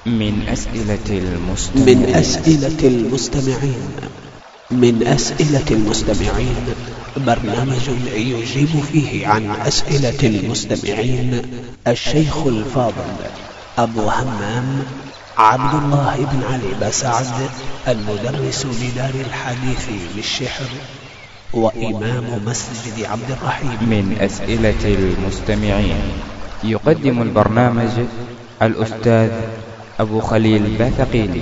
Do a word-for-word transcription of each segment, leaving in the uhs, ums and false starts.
من أسئلة المستمعين من أسئلة المستمعين من أسئلة المستمعين برنامج يجيب فيه عن أسئلة المستمعين الشيخ الفاضل أبو همام عبد الله بن علي بسعد، المدرس بدار الحديث بالشحر وإمام مسجد عبد الرحيم. من أسئلة المستمعين يقدم البرنامج الأستاذ أبو خليل باثقيني.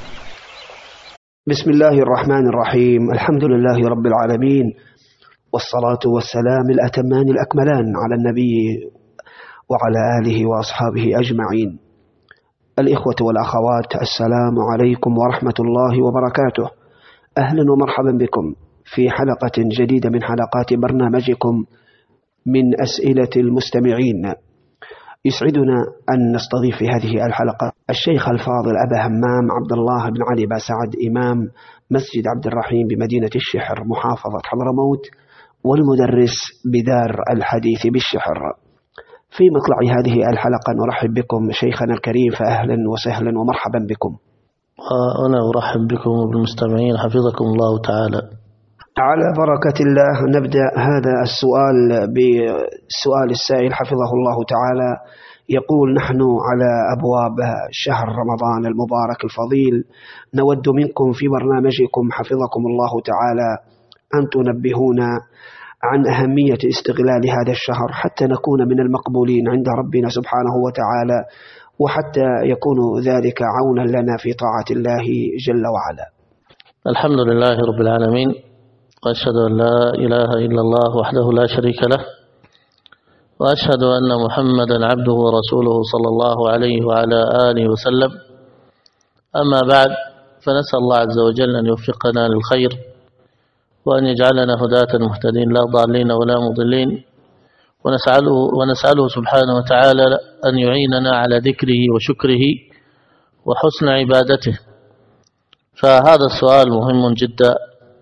بسم الله الرحمن الرحيم، الحمد لله رب العالمين، والصلاة والسلام الأتمان الأكملان على النبي وعلى آله وأصحابه أجمعين. الإخوة والأخوات، السلام عليكم ورحمة الله وبركاته. أهلا ومرحبا بكم في حلقة جديدة من حلقات برنامجكم من أسئلة المستمعين. يسعدنا أن نستضيف في هذه الحلقة الشيخ الفاضل أبا همام عبد الله بن علي بسعد، إمام مسجد عبد الرحيم بمدينة الشحر محافظة حضرموت، والمدرس بدار الحديث بالشحر. في مطلع هذه الحلقة نرحب بكم شيخنا الكريم، فأهلا وسهلا ومرحبا بكم. وأنا أرحب بكم وبالمستمعين حفظكم الله تعالى. على بركة الله نبدأ هذا السؤال بسؤال السائل حفظه الله تعالى. يقول: نحن على أبواب شهر رمضان المبارك الفضيل، نود منكم في برنامجكم حفظكم الله تعالى أن تنبهونا عن أهمية استغلال هذا الشهر حتى نكون من المقبولين عند ربنا سبحانه وتعالى، وحتى يكون ذلك عونا لنا في طاعة الله جل وعلا. الحمد لله رب العالمين، وأشهد أن لا إله إلا الله وحده لا شريك له، وأشهد أن محمدا عبده ورسوله صلى الله عليه وعلى آله وسلم. أما بعد، فنسأل الله عز وجل أن يوفقنا للخير، وأن يجعلنا هداة مهتدين لا ضالين ولا مضلين، ونسأله, ونسأله سبحانه وتعالى أن يعيننا على ذكره وشكره وحسن عبادته. فهذا السؤال مهم جدا،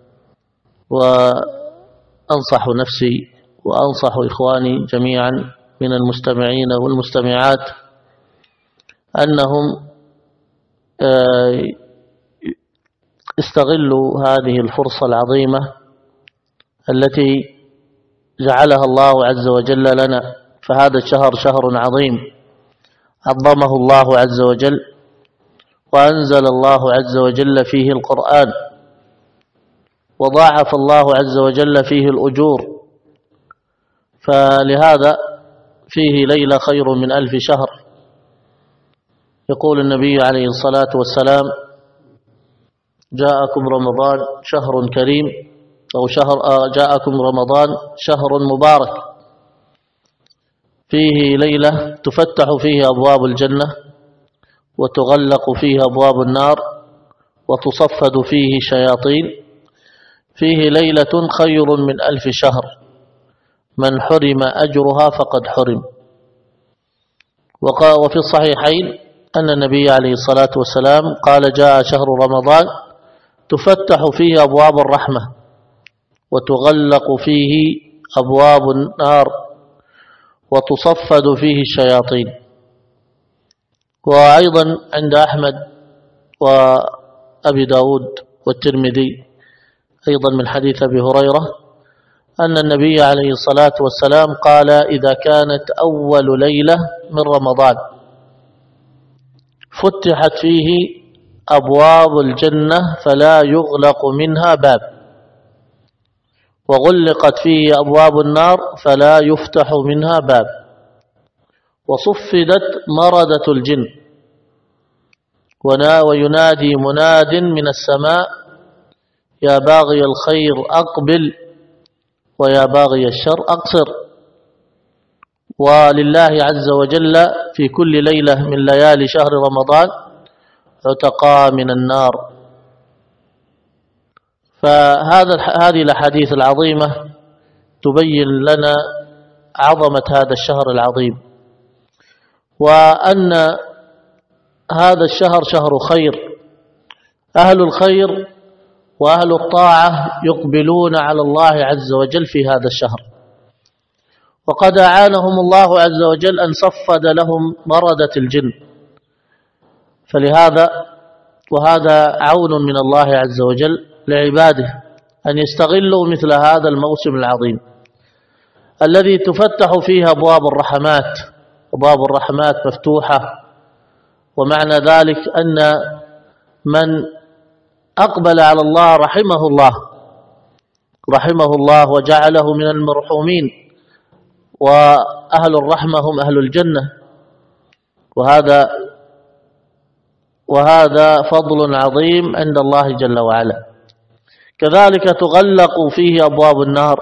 وأنصح نفسي وأنصح إخواني جميعا من المستمعين والمستمعات أنهم استغلوا هذه الفرصة العظيمة التي جعلها الله عز وجل لنا. فهذا الشهر شهر عظيم عظمه الله عز وجل، وأنزل الله عز وجل فيه القرآن، وضاعف الله عز وجل فيه الأجور. فلهذا فيه ليلة خير من ألف شهر. يقول النبي عليه الصلاة والسلام: جاءكم رمضان شهر كريم، أو شهر جاءكم رمضان شهر مبارك، فيه ليلة تفتح فيه أبواب الجنة، وتغلق فيه أبواب النار، وتصفد فيه شياطين. فيه ليلة خير من ألف شهر، من حرم أجرها فقد حرم. وفي الصحيحين أن النبي عليه الصلاة والسلام قال: جاء شهر رمضان تفتح فيه أبواب الرحمة، وتغلق فيه أبواب النار، وتصفد فيه الشياطين. وأيضا عند أحمد وأبي داود والترمذي أيضا من حديث أبي هريرة أن النبي عليه الصلاة والسلام قال: إذا كانت أول ليلة من رمضان فتحت فيه أبواب الجنة فلا يغلق منها باب، وغلقت فيه أبواب النار فلا يفتح منها باب، وصفدت مردة الجن، وينادي مناد من السماء: يا باغي الخير أقبل، ويا باغي الشر أقصر. ولله عز وجل في كل ليلة من ليالي شهر رمضان عتقاء من النار. فهذا هذه الأحاديث العظيمة تبين لنا عظمة هذا الشهر العظيم، وأن هذا الشهر شهر خير. أهل الخير وأهل الطاعة يقبلون على الله عز وجل في هذا الشهر، وقد أعانهم الله عز وجل أن صفد لهم مردة الجن، فلهذا وهذا عون من الله عز وجل لعباده أن يستغلوا مثل هذا الموسم العظيم الذي تفتح فيه أبواب الرحمات. أبواب الرحمات مفتوحة، ومعنى ذلك أن من أقبل على الله رحمه الله رحمه الله وجعله من المرحومين، وأهل الرحمة هم أهل الجنة، وهذا وهذا فضل عظيم عند الله جل وعلا. كذلك تغلق فيه أبواب النار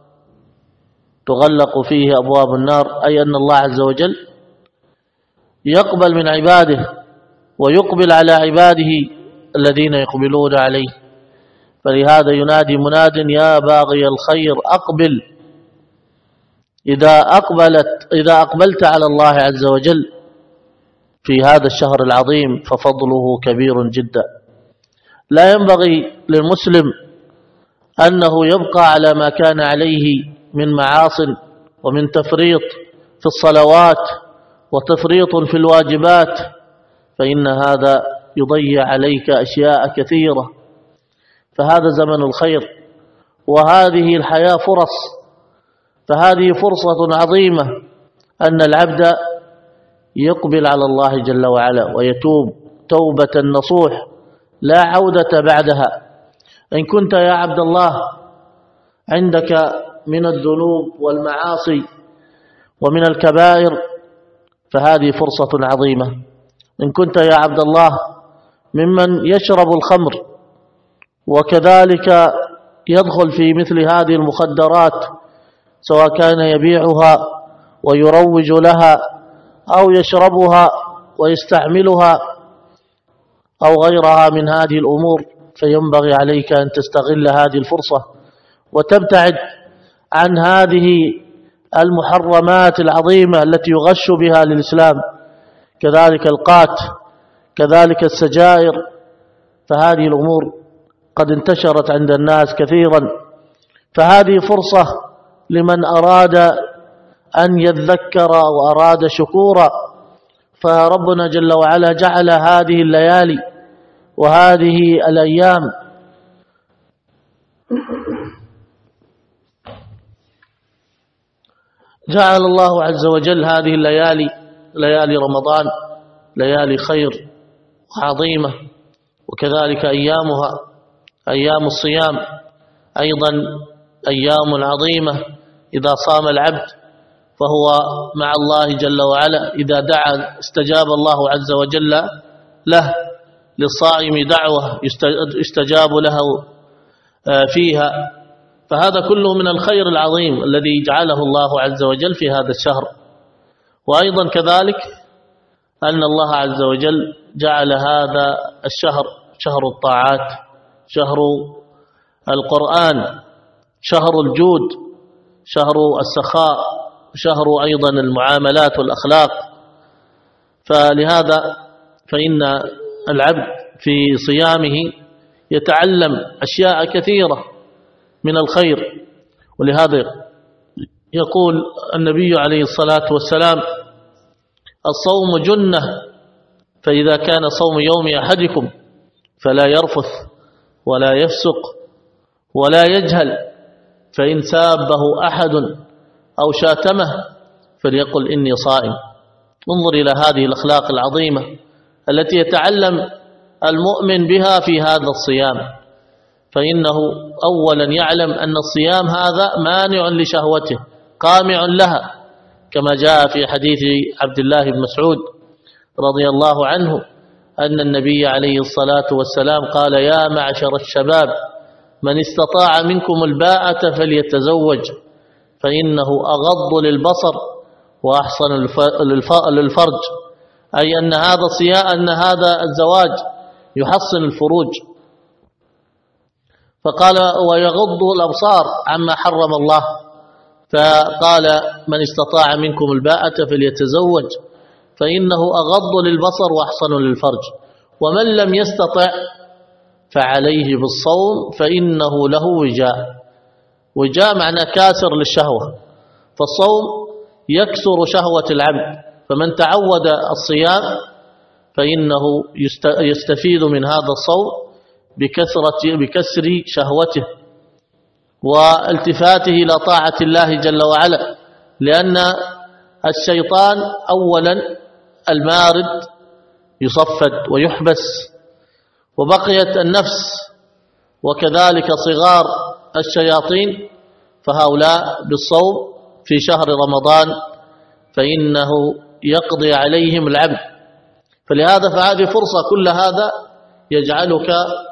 تغلق فيه أبواب النار أي أن الله عز وجل يقبل من عباده ويقبل على عباده الذين يقبلون عليه. فلهذا ينادي مناد يا باغي الخير أقبل. إذا أقبلت إذا أقبلت على الله عز وجل في هذا الشهر العظيم ففضله كبير جدا. لا ينبغي للمسلم أنه يبقى على ما كان عليه من معاصٍ ومن تفريط في الصلوات وتفريط في الواجبات، فإن هذا يضيع عليك أشياء كثيرة. فهذا زمن الخير، وهذه الحياة فرص، فهذه فرصة عظيمة أن العبد يقبل على الله جل وعلا ويتوب توبة نصوح لا عودة بعدها. إن كنت يا عبد الله عندك من الذنوب والمعاصي ومن الكبائر فهذه فرصة عظيمة. إن كنت يا عبد الله ممن يشرب الخمر وكذلك يدخل في مثل هذه المخدرات، سواء كان يبيعها ويروج لها أو يشربها ويستعملها أو غيرها من هذه الأمور، فينبغي عليك أن تستغل هذه الفرصة وتبتعد عن هذه المحرمات العظيمة التي يغش بها للإسلام، كذلك القات، كذلك السجائر. فهذه الأمور قد انتشرت عند الناس كثيرا، فهذه فرصة لمن أراد أن يذكر وأراد شكورا. فربنا جل وعلا جعل هذه الليالي وهذه الأيام جعل الله عز وجل هذه الليالي ليالي رمضان ليالي خير عظيمة، وكذلك أيامها أيام الصيام أيضا أيام عظيمة. إذا صام العبد فهو مع الله جل وعلا، إذا دعا استجاب الله عز وجل له. للصائم دعوة يستجاب له فيها. فهذا كله من الخير العظيم الذي جعله الله عز وجل في هذا الشهر. وأيضا كذلك أن الله عز وجل جعل هذا الشهر شهر الطاعات، شهر القرآن، شهر الجود، شهر السخاء، شهر أيضا المعاملات والأخلاق. فلهذا فإن العبد في صيامه يتعلم أشياء كثيرة من الخير. ولهذا يقول النبي عليه الصلاة والسلام الصوم جنة، فإذا كان صوم يوم أحدكم فلا يرفث ولا يفسق ولا يجهل، فإن سابه أحد أو شاتمه فليقل إني صائم. انظر إلى هذه الأخلاق العظيمة التي يتعلم المؤمن بها في هذا الصيام، فإنه أولا يعلم أن الصيام هذا مانع لشهوته قامع لها، كما جاء في حديث عبد الله بن مسعود رضي الله عنه أن النبي عليه الصلاة والسلام قال يا معشر الشباب من استطاع منكم الباءة فليتزوج فإنه أغض للبصر وأحصن للفرج، أي أن هذا الصيام أن هذا الزواج يحصن الفروج. فقال ويغض الأبصار عما حرم الله، فقال من استطاع منكم الباءة فليتزوج فإنه أغض للبصر وأحصن للفرج، ومن لم يستطع فعليه بالصوم فإنه له وجاء. وجاء معنى كاسر للشهوة، فالصوم يكسر شهوة العبد، فمن تعود الصيام فإنه يستفيد من هذا الصوم بكثرة بكسر شهوته والتفاته إلى طاعة الله جل وعلا، لأن الشيطان أولا المارد يصفد ويحبس، وبقيت النفس وكذلك صغار الشياطين، فهؤلاء بالصوم في شهر رمضان فإنه يقضي عليهم العبد. فلهذا فهذه فرصة، كل هذا يجعلك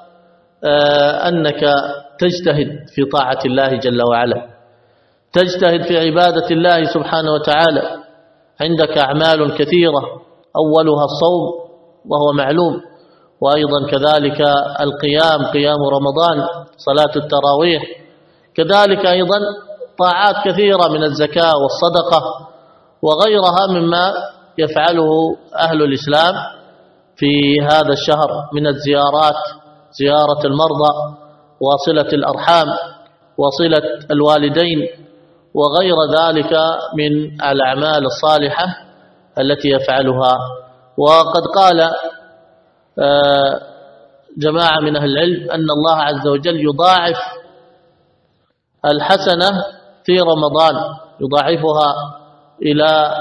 أنك تجتهد في طاعة الله جل وعلا، تجتهد في عبادة الله سبحانه وتعالى. عندك أعمال كثيرة أولها الصوم وهو معلوم، وأيضا كذلك القيام، قيام رمضان، صلاة التراويح، كذلك أيضا طاعات كثيرة من الزكاة والصدقة وغيرها مما يفعله أهل الإسلام في هذا الشهر من الزيارات، زيارة المرضى وصلة الأرحام وصلة الوالدين وغير ذلك من الأعمال الصالحة التي يفعلها. وقد قال جماعة من أهل العلم أن الله عز وجل يضاعف الحسنة في رمضان، يضاعفها إلى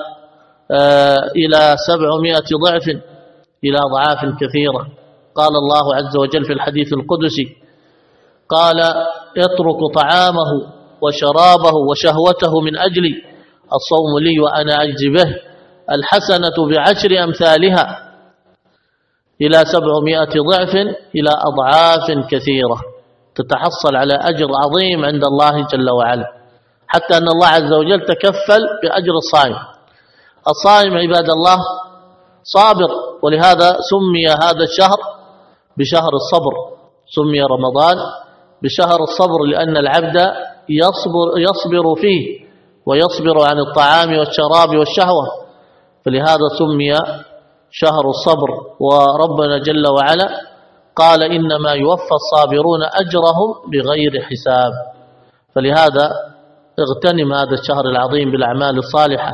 إلى سبعمائة ضعف، إلى أضعاف كثيرة. قال الله عز وجل في الحديث القدسي، قال يترك طعامه وشرابه وشهوته من أجلي، الصوم لي وأنا أجزي به، الحسنة بعشر أمثالها إلى سبعمائة ضعف، إلى أضعاف كثيرة، تتحصل على أجر عظيم عند الله جل وعلا، حتى أن الله عز وجل تكفل بأجر الصائم. الصائم عباد الله صابر، ولهذا سمي هذا الشهر بشهر الصبر، سمي رمضان بشهر الصبر، لأن العبد يصبر, يصبر فيه ويصبر عن الطعام والشراب والشهوة، فلهذا سمي شهر الصبر. وربنا جل وعلا قال إنما يوفى الصابرون أجرهم بغير حساب، فلهذا اغتنم هذا الشهر العظيم بالأعمال الصالحة.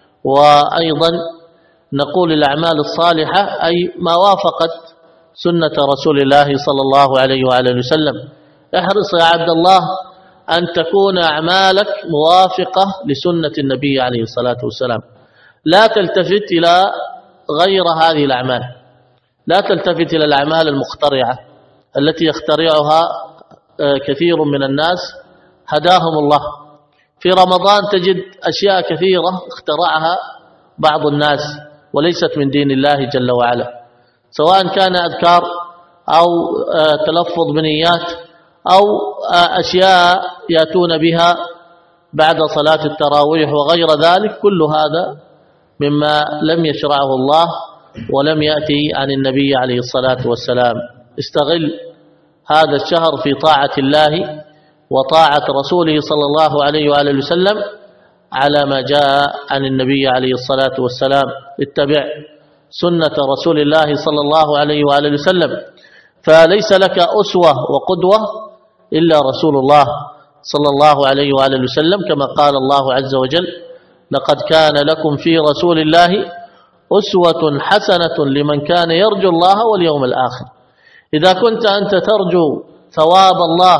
وأيضا نقول الأعمال الصالحة أي ما وافقت سنة رسول الله صلى الله عليه وآله وسلم. احرص يا عبد الله أن تكون أعمالك موافقة لسنة النبي عليه الصلاة والسلام، لا تلتفت إلى غير هذه الأعمال، لا تلتفت إلى الأعمال المخترعة التي يخترعها كثير من الناس هداهم الله. في رمضان تجد أشياء كثيرة اخترعها بعض الناس وليست من دين الله جل وعلا، سواء كان أذكار أو تلفظ بنيات أو أشياء يأتون بها بعد صلاة التراويح وغير ذلك، كل هذا مما لم يشرعه الله ولم يأتي عن النبي عليه الصلاة والسلام. استغل هذا الشهر في طاعة الله وطاعة رسوله صلى الله عليه وآله وسلم على ما جاء عن النبي عليه الصلاة والسلام. اتبع سنة رسول الله صلى الله عليه وآله وسلم، فليس لك أسوة وقدوة إلا رسول الله صلى الله عليه وآله وسلم، كما قال الله عز وجل لقد كان لكم في رسول الله أسوة حسنة لمن كان يرجو الله واليوم الآخر. إذا كنت أنت ترجو ثواب الله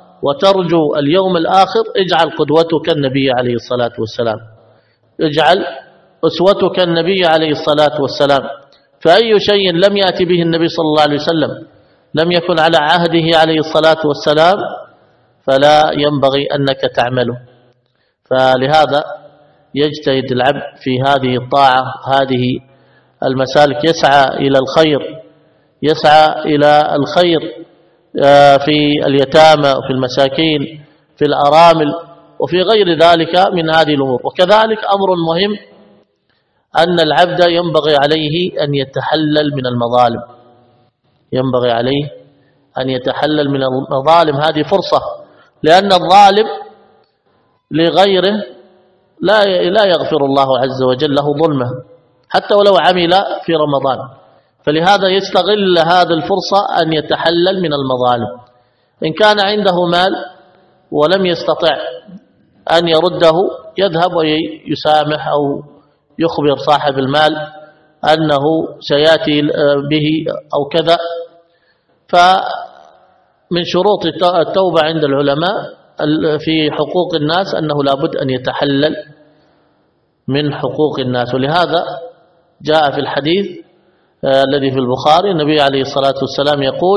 وترجو اليوم الآخر، اجعل قدوتك النبي عليه الصلاة والسلام، اجعل أسوتك النبي عليه الصلاة والسلام. فأي شيء لم يأتي به النبي صلى الله عليه وسلم، لم يكن على عهده عليه الصلاة والسلام، فلا ينبغي أنك تعمله. فلهذا يجتهد العبد في هذه الطاعة، هذه المسالك، يسعى إلى الخير، يسعى إلى الخير في اليتامى وفي المساكين، في الأرامل وفي غير ذلك من هذه الأمور. وكذلك أمر مهم أن العبد ينبغي عليه أن يتحلل من المظالم، ينبغي عليه أن يتحلل من المظالم. هذه فرصة، لأن الظالم لغيره لا لا يغفر الله عز وجل له ظلمه حتى ولو عمل في رمضان، فلهذا يستغل هذه الفرصة أن يتحلل من المظالم. إن كان عنده مال ولم يستطع أن يرده، يذهب ويسامح أو يخبر صاحب المال أنه سيأتي به أو كذا. فمن شروط التوبة عند العلماء في حقوق الناس أنه لابد أن يتحلل من حقوق الناس. ولهذا جاء في الحديث الذي في البخاري النبي عليه الصلاة والسلام يقول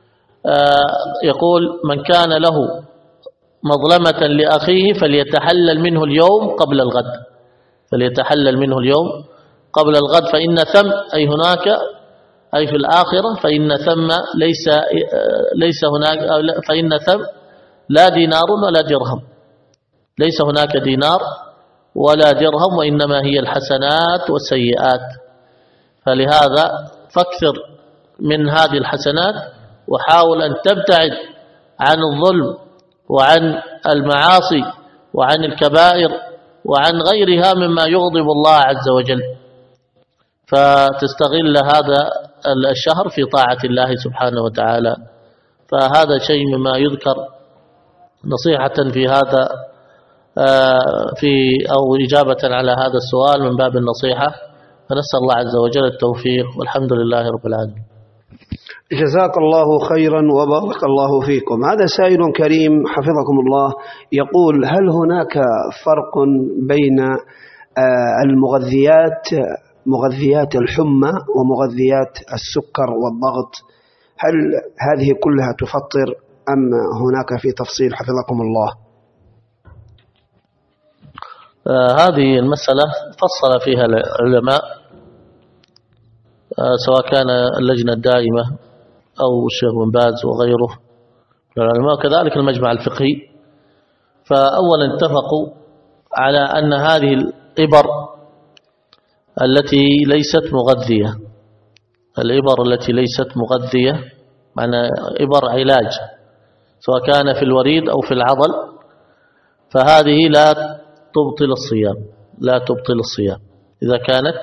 يقول من كان له مظلمة لأخيه فليتحلل منه اليوم قبل الغد، فليتحلل منه اليوم قبل الغد، فإن ثم أي هناك أي في الآخرة فإن ثم ليس ليس هناك فإن ثم لا دينار ولا درهم، ليس هناك دينار ولا درهم، وإنما هي الحسنات والسيئات. فلهذا فاكثر من هذه الحسنات وحاول أن تبتعد عن الظلم وعن المعاصي وعن الكبائر وعن غيرها مما يغضب الله عز وجل، فتستغل هذا الشهر في طاعة الله سبحانه وتعالى. فهذا شيء مما يذكر نصيحة في هذا في أو إجابة على هذا السؤال من باب النصيحة، فنسأل الله عز وجل التوفيق، والحمد لله رب العالمين. جزاك الله خيرا وبارك الله فيكم. هذا سائل كريم حفظكم الله يقول: هل هناك فرق بين المغذيات مغذيات الحمى ومغذيات السكر والضغط؟ هل هذه كلها تفطر أم هناك في تفصيل حفظكم الله؟ آه هذه المسألة فصل فيها العلماء، آه سواء كان اللجنة الدائمة أو الشيخ بن باز وغيره من العلماء، وكذلك المجمع الفقهي. فأولا اتفقوا على أن هذه الإبر التي ليست مغذية، الإبر التي ليست مغذية معنى إبر علاج سواء كان في الوريد أو في العضل، فهذه لا تبطل الصيام، لا تبطل الصيام إذا كانت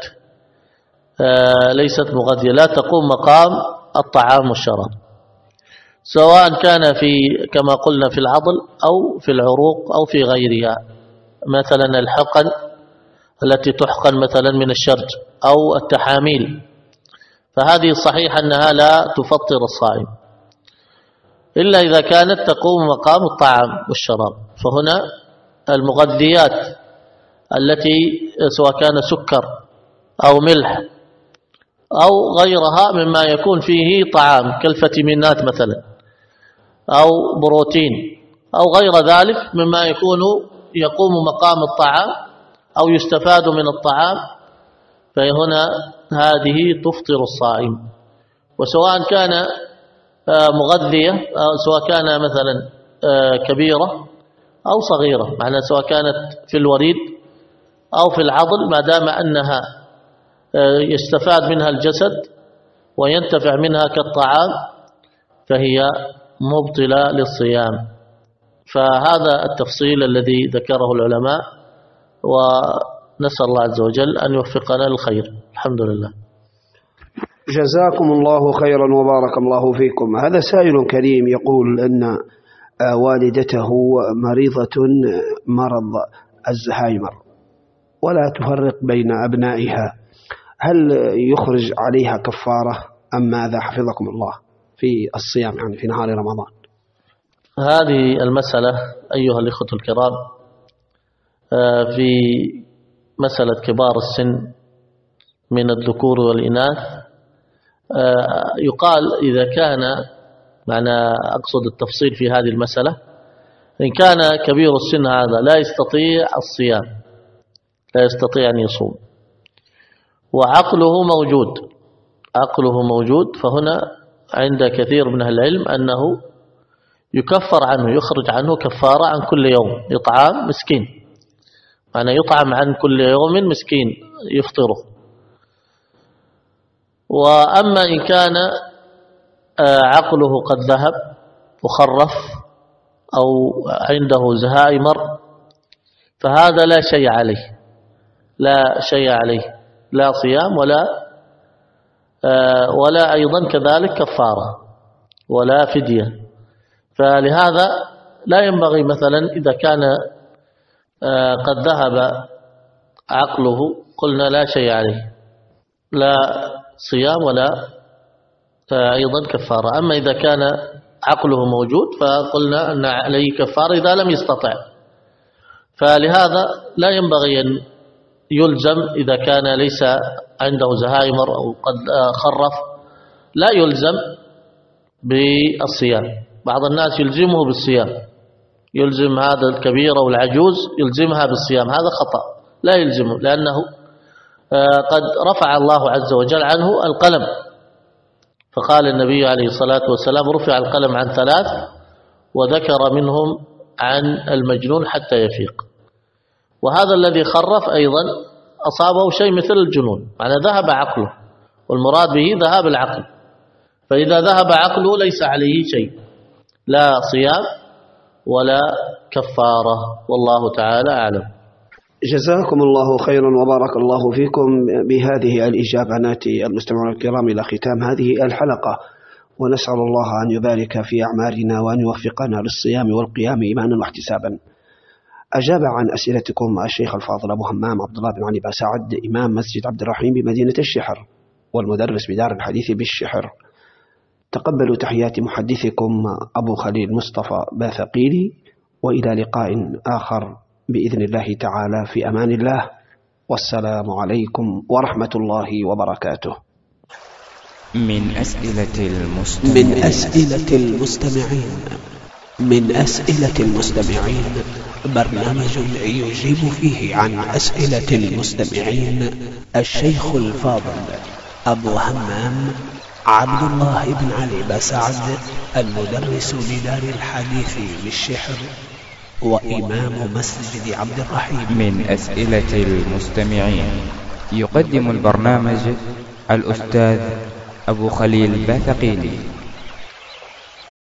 ليست مغذية، لا تقوم مقام الطعام والشراب، سواء كان في كما قلنا في العضل أو في العروق أو في غيرها، مثلا الحقن التي تحقن مثلا من الشرج أو التحاميل، فهذه صحيح أنها لا تفطر الصائم إلا إذا كانت تقوم مقام الطعام والشراب. فهنا المغذيات التي سواء كان سكر أو ملح أو غيرها مما يكون فيه طعام كالفيتامينات مثلا أو بروتين أو غير ذلك مما يكون يقوم مقام الطعام أو يستفاد من الطعام، فهنا هذه تفطر الصائم. وسواء كان مغذية سواء كان مثلا كبيرة أو صغيرة، معنى سواء كانت في الوريد أو في العضل، ما دام أنها يستفاد منها الجسد وينتفع منها كالطعام فهي مبطلة للصيام. فهذا التفصيل الذي ذكره العلماء، ونسأل الله عز وجل أن يوفقنا للخير. الحمد لله. جزاكم الله خيرا وبارك الله فيكم. هذا سائل كريم يقول أن والدته مريضة مرض الزهايمر ولا تفرق بين أبنائها، هل يخرج عليها كفارة أم ماذا حفظكم الله في الصيام يعني في نهار رمضان؟ هذه المسألة أيها الإخوة الكرام في مسألة كبار السن من الذكور والإناث، يقال إذا كان معنى أقصد التفصيل في هذه المسألة، إن كان كبير السن هذا لا يستطيع الصيام، لا يستطيع أن يصوم وعقله موجود، عقله موجود، فهنا عند كثير من العلم أنه يكفر عنه، يخرج عنه كفارة عن كل يوم إطعام مسكين، معنى يطعم عن كل يوم مسكين يفطره. وأما إن كان عقله قد ذهب وخرف أو عنده زهايمر فهذا لا شيء عليه، لا شيء عليه، لا صيام ولا ولا أيضا كذلك كفارة ولا فدية. فلهذا لا ينبغي مثلا إذا كان قد ذهب عقله قلنا لا شيء عليه، لا صيام ولا أيضا كفارة. أما إذا كان عقله موجود فقلنا أن عليه كفارة إذا لم يستطع. فلهذا لا ينبغي أن يلزم إذا كان ليس عنده زهايمر أو قد خرف، لا يلزم بالصيام. بعض الناس يلزمه بالصيام، يلزم هذا الكبير أو العجوز يلزمها بالصيام، هذا خطأ، لا يلزمه، لأنه قد رفع الله عز وجل عنه القلم، فقال النبي عليه الصلاة والسلام رفع القلم عن ثلاث وذكر منهم عن المجنون حتى يفيق. وهذا الذي خرف أيضا أصابه شيء مثل الجنون، معنى ذهب عقله، والمراد به ذهاب العقل. فإذا ذهب عقله ليس عليه شيء، لا صيام ولا كفارة، والله تعالى أعلم. جزاكم الله خيرا وبارك الله فيكم. بهذه الإجابة نأتي المستمعون الكرام إلى ختام هذه الحلقة، ونسأل الله أن يبارك في أعمالنا وأن يوفقنا للصيام والقيام إيمانا واحتسابا. أجاب عن أسئلتكم الشيخ الفاضل أبو همام عبد الله بن علي باسعد، إمام مسجد عبد الرحيم بمدينة الشحر والمدرس بدار الحديث بالشحر. تقبلوا تحيات محدثكم أبو خليل مصطفى باثقيلي، وإلى لقاء آخر بإذن الله تعالى، في أمان الله، والسلام عليكم ورحمة الله وبركاته. من أسئلة المستمعين من أسئلة المستمعين من أسئلة المستمعين برنامج يجيب فيه عن أسئلة المستمعين الشيخ الفاضل أبو همام عبد الله بن علي باسعد، المدرس بدار الحديث بالشحر وإمام مسجد عبد الرحيم. من أسئلة المستمعين يقدم البرنامج الأستاذ أبو خليل باثقيلي.